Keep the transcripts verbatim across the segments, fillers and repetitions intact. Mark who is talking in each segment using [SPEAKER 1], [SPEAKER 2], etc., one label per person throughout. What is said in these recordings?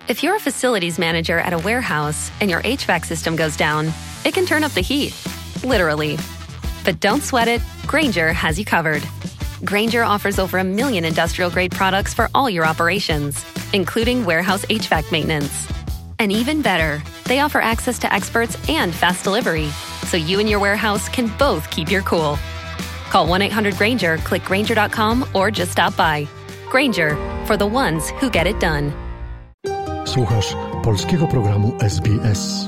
[SPEAKER 1] If you're a facilities manager at a warehouse and your H V A C system goes down, it can turn up the heat, literally. But don't sweat it, Grainger has you covered. Grainger offers over a million industrial-grade products for all your operations, including warehouse H V A C maintenance. And even better, they offer access to experts and fast delivery, so you and your warehouse can both keep your cool. Call one eight hundred Grainger, click Grainger dot com, or just stop by. Grainger, for the ones who get it done.
[SPEAKER 2] Słuchasz polskiego programu S B S.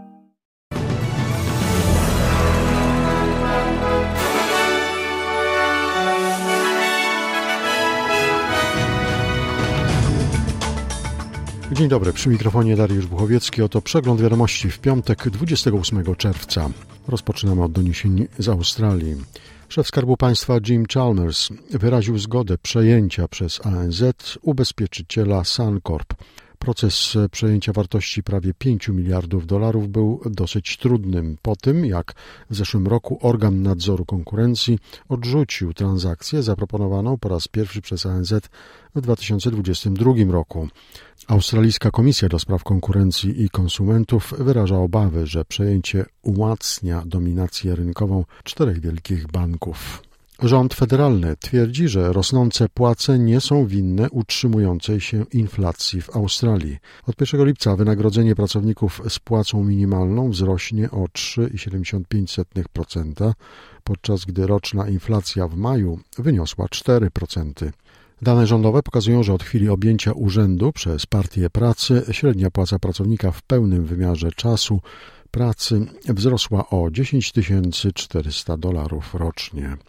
[SPEAKER 2] Dzień dobry, przy mikrofonie Dariusz Buchowiecki. Oto przegląd wiadomości w piątek, dwudziestego ósmego czerwca. Rozpoczynamy od doniesień z Australii. Szef Skarbu Państwa Jim Chalmers wyraził zgodę przejęcia przez A N Z ubezpieczyciela Suncorp. Proces przejęcia wartości prawie pięć miliardów dolarów był dosyć trudnym po tym, jak w zeszłym roku organ nadzoru konkurencji odrzucił transakcję zaproponowaną po raz pierwszy przez A N Z w dwa tysiące dwudziestym drugim roku. Australijska Komisja do Spraw Konkurencji i Konsumentów wyraża obawy, że przejęcie umacnia dominację rynkową czterech wielkich banków. Rząd federalny twierdzi, że rosnące płace nie są winne utrzymującej się inflacji w Australii. Od pierwszego lipca wynagrodzenie pracowników z płacą minimalną wzrośnie o trzy przecinek siedemdziesiąt pięć procent, podczas gdy roczna inflacja w maju wyniosła cztery procent. Dane rządowe pokazują, że od chwili objęcia urzędu przez Partię Pracy średnia płaca pracownika w pełnym wymiarze czasu pracy wzrosła o dziesięć tysięcy czterysta dolarów rocznie.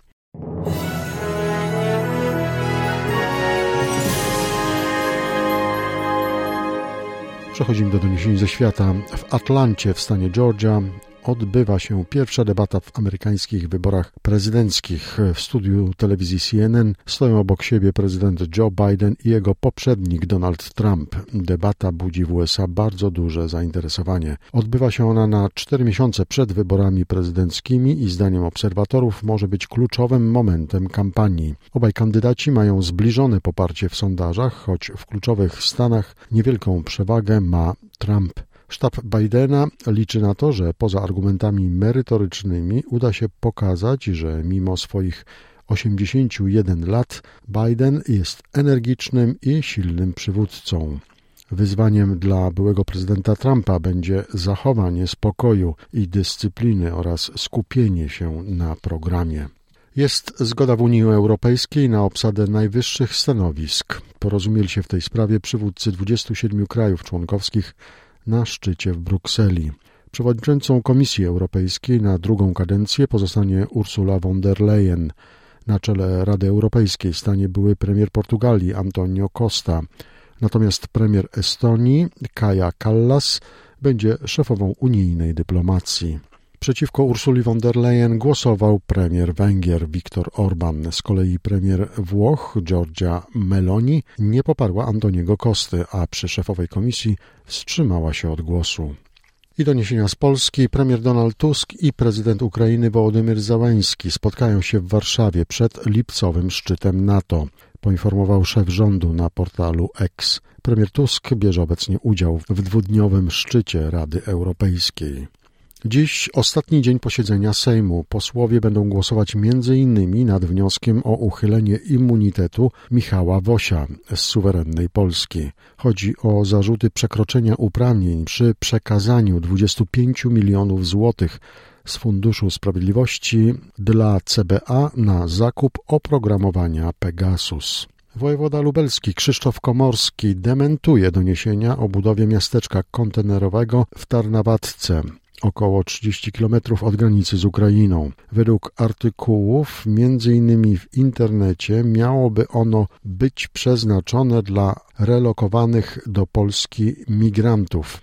[SPEAKER 2] Przechodzimy do doniesień ze świata. W Atlancie w stanie Georgia odbywa się pierwsza debata w amerykańskich wyborach prezydenckich. W studiu telewizji C N N stoją obok siebie prezydent Joe Biden i jego poprzednik Donald Trump. Debata budzi w U S A bardzo duże zainteresowanie. Odbywa się ona na cztery miesiące przed wyborami prezydenckimi i zdaniem obserwatorów może być kluczowym momentem kampanii. Obaj kandydaci mają zbliżone poparcie w sondażach, choć w kluczowych stanach niewielką przewagę ma Trump. Sztab Bidena liczy na to, że poza argumentami merytorycznymi uda się pokazać, że mimo swoich osiemdziesięciu jeden lat Biden jest energicznym i silnym przywódcą. Wyzwaniem dla byłego prezydenta Trumpa będzie zachowanie spokoju i dyscypliny oraz skupienie się na programie. Jest zgoda w Unii Europejskiej na obsadę najwyższych stanowisk. Porozumieli się w tej sprawie przywódcy dwudziestu siedmiu krajów członkowskich na szczycie w Brukseli. Przewodniczącą Komisji Europejskiej na drugą kadencję pozostanie Ursula von der Leyen. Na czele Rady Europejskiej stanie były premier Portugalii Antonio Costa. Natomiast premier Estonii Kaja Kallas będzie szefową unijnej dyplomacji. Przeciwko Ursuli von der Leyen głosował premier Węgier Viktor Orban. Z kolei premier Włoch Giorgia Meloni nie poparła Antoniego Costy, a przy szefowej komisji wstrzymała się od głosu. I doniesienia z Polski. Premier Donald Tusk i prezydent Ukrainy Wołodymyr Zełenski spotkają się w Warszawie przed lipcowym szczytem NATO, poinformował szef rządu na portalu X. Premier Tusk bierze obecnie udział w dwudniowym szczycie Rady Europejskiej. Dziś ostatni dzień posiedzenia Sejmu. Posłowie będą głosować między innymi nad wnioskiem o uchylenie immunitetu Michała Wosia z suwerennej Polski. Chodzi o zarzuty przekroczenia uprawnień przy przekazaniu dwudziestu pięciu milionów złotych z Funduszu Sprawiedliwości dla C B A na zakup oprogramowania Pegasus. Wojewoda lubelski Krzysztof Komorski dementuje doniesienia o budowie miasteczka kontenerowego w Tarnawatce, około trzydzieści kilometrów od granicy z Ukrainą. Według artykułów, między innymi w internecie, miałoby ono być przeznaczone dla relokowanych do Polski migrantów.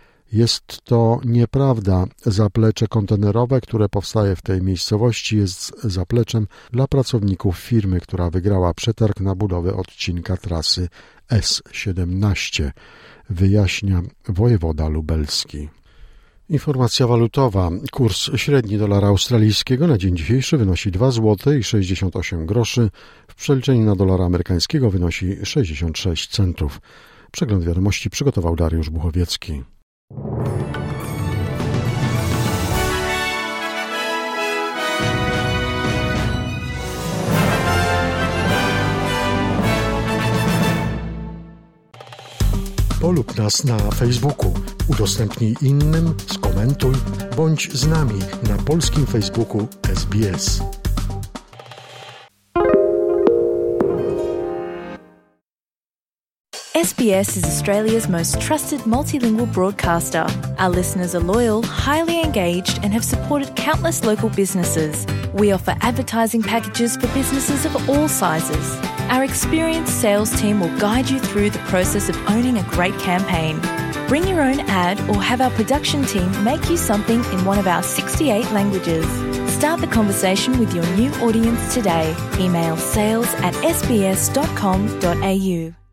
[SPEAKER 2] Jest to nieprawda. Zaplecze kontenerowe, które powstaje w tej miejscowości, jest zapleczem dla pracowników firmy, która wygrała przetarg na budowę odcinka trasy S siedemnaście, wyjaśnia wojewoda lubelski. Informacja walutowa. Kurs średni dolara australijskiego na dzień dzisiejszy wynosi dwa złote sześćdziesiąt osiem groszy, w przeliczeniu na dolara amerykańskiego wynosi sześćdziesiąt sześć centów. Przegląd wiadomości przygotował Dariusz Buchowiecki. Polub nas na Facebooku, udostępnij innym, skomentuj, bądź z nami na polskim Facebooku S B S.
[SPEAKER 3] S B S is Australia's most trusted multilingual broadcaster. Our listeners are loyal, highly engaged, and have supported countless local businesses. We offer advertising packages for businesses of all sizes. Our experienced sales team will guide you through the process of owning a great campaign. Bring your own ad or have our production team make you something in one of our sixty-eight languages. Start the conversation with your new audience today. Email sales at s b s dot com dot a u.